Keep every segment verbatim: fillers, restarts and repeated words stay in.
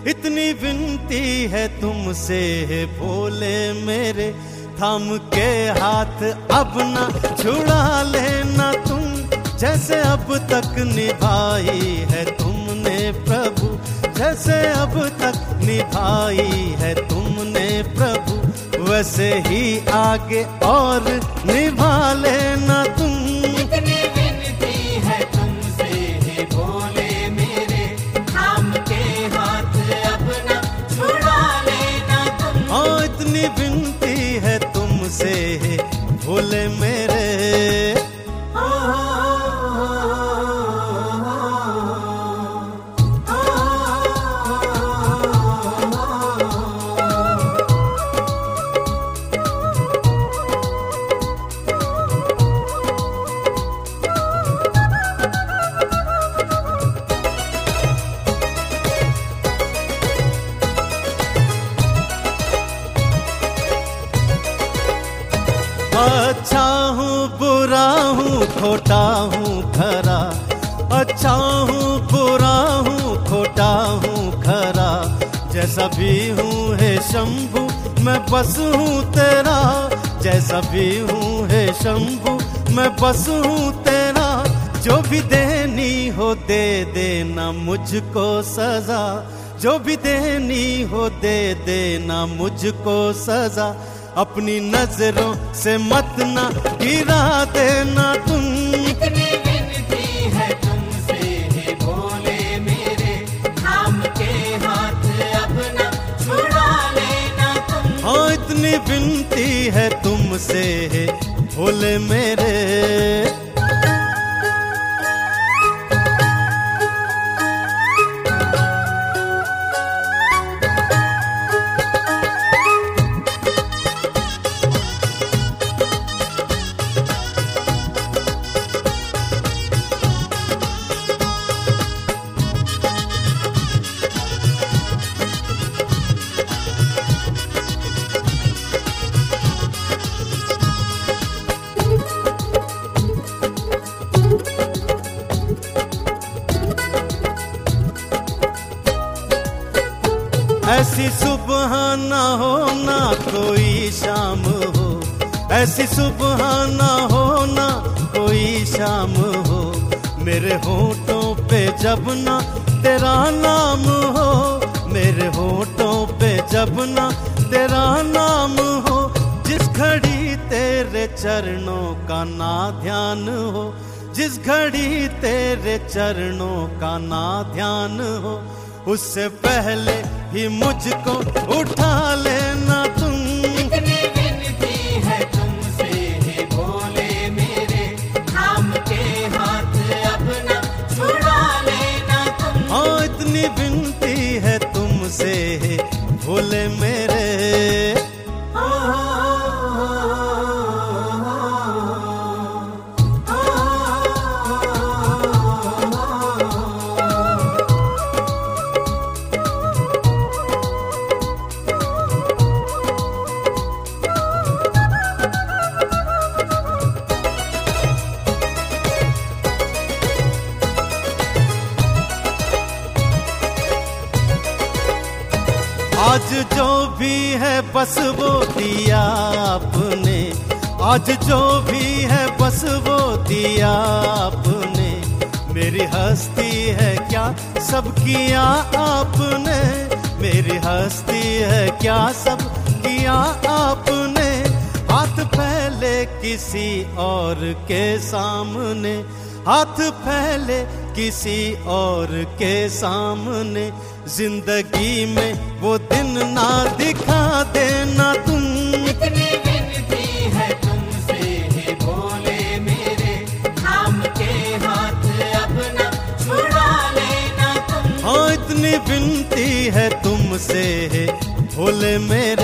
इतनी विनती है तुमसे हे भोले मेरे, थाम के हाथ अब ना छुड़ा लेना तुम, जैसे अब तक निभाई है तुमने प्रभु, जैसे अब तक निभाई है तुमने प्रभु, वैसे ही आगे और निभा लेना तुम। इतनी विनती है तुमसे हे भोले मेरे, थाम के हाथ अब न छुड़ा लेना तुम। हाँ, इतनी विनती है तुमसे हे भोले मेरे। अच्छा हूँ बुरा हूँ खोटा हूँ खरा, अच्छा हूँ बुरा हूँ खोटा हूँ खरा, जैसा भी हूँ हे शंभु मैं बस हूँ तेरा, जैसा भी हूँ हे शंभु मैं बस हूँ तेरा, जो भी देनी हो दे देना मुझको सजा, जो भी देनी हो दे देना मुझको सजा, अपनी नजरों से मत ना गिरा देना तुम। इतनी विनती है तुमसे हे भोले मेरे, थाम के हाथ अब न छुड़ा लेना तुम। हाँ, इतनी विनती है तुमसे हे भोले मेरे। ऐसी सुबह ना हो ना कोई शाम हो, ऐसी सुबह ना हो ना कोई शाम हो, मेरे होठों पे जब ना तेरा नाम हो, मेरे होठों पे जब ना तेरा नाम हो, जिस घड़ी तेरे चरणों का ना ध्यान हो, जिस घड़ी तेरे चरणों का ना ध्यान हो, उससे पहले ही मुझको उठा लेना तुम। इतनी विनती है तुमसे हे भोले मेरे, थाम के हाथ अब न छुड़ा लेना तुम। हाँ, इतनी विनती है तुमसे हे भोले मेरे। आज जो भी है बस वो दिया आपने, आज जो भी है बस वो दिया आपने, मेरी हस्ती है क्या सब किया आपने, मेरी हस्ती है क्या सब किया आपने, हाथ फैले किसी और के सामने, हाथ फैले किसी और के सामने, जिंदगी में वो दिन ना दिखा देना तुम। इतनी विनती है तुमसे हे भोले मेरे, थाम के हाथ अब न छुड़ा लेना तुम। हाँ, इतनी विनती है तुमसे हे भोले मेरे।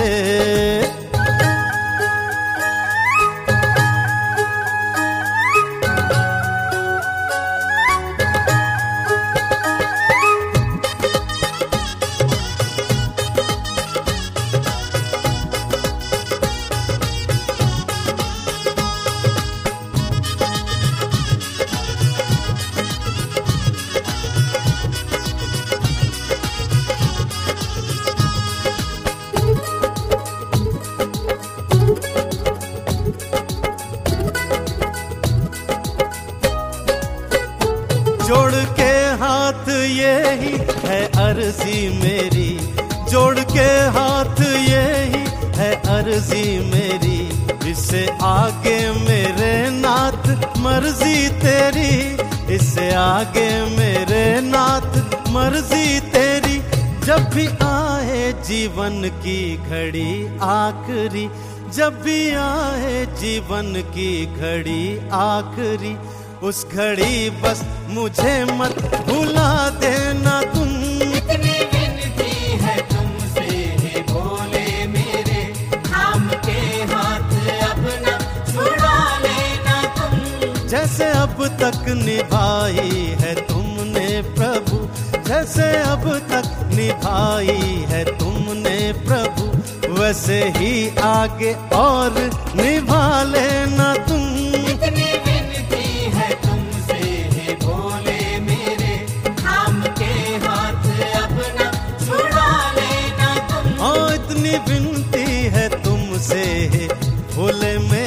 अर्जी मेरी, इससे आगे मेरे नाथ मर्जी तेरी, इससे आगे मेरे नाथ मर्जी तेरी। जब भी आए जीवन की घड़ी आखिरी, जब भी आए जीवन की घड़ी आखिरी, उस घड़ी बस मुझे मत भुला देना तुम। इतनी विनती है तुमसे हे भोले मेरे, थाम के हाथ अब न छुड़ा लेना तुम। जैसे अब तक निभाई है तुमने प्रभु, जैसे अब तक निभाई है तुमने प्रभु, वैसे ही आगे और निभा लेना तुम। इतनी विनती है तुमसे हे भोले मेरे, थाम के हाथ अब न छुड़ा लेना तुम। हाँ, इतनी विनती है तुमसे हे भोले मेरे,